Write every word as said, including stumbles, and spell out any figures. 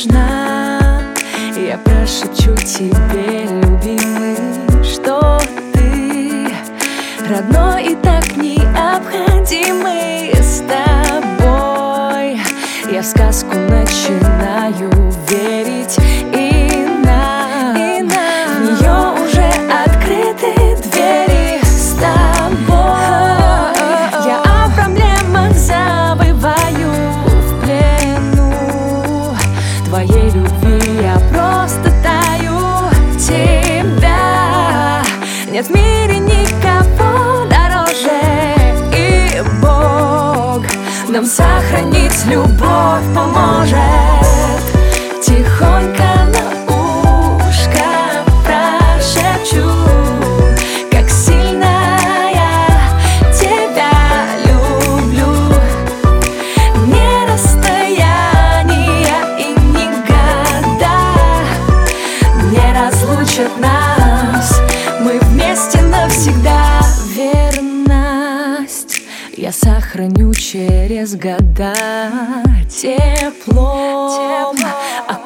нужна. Я прошепчу тебе, любимый, что ты родной и так необходимый. С тобой я в сказку начинаю верить, и нам, и нам в нее уже открыты двери. С тобой я о проблемах забываю в плену твоей любви. Я просто таю тебя. Нет в мире никого дороже, и Бог нам сохранить любовь поможет. Тихонько на ушко прошепчу, как сильно я тебя люблю. Не расстояние и не года не разлучат нас, мы вместе навсегда. Верность я сохраню через года теплом, тепло.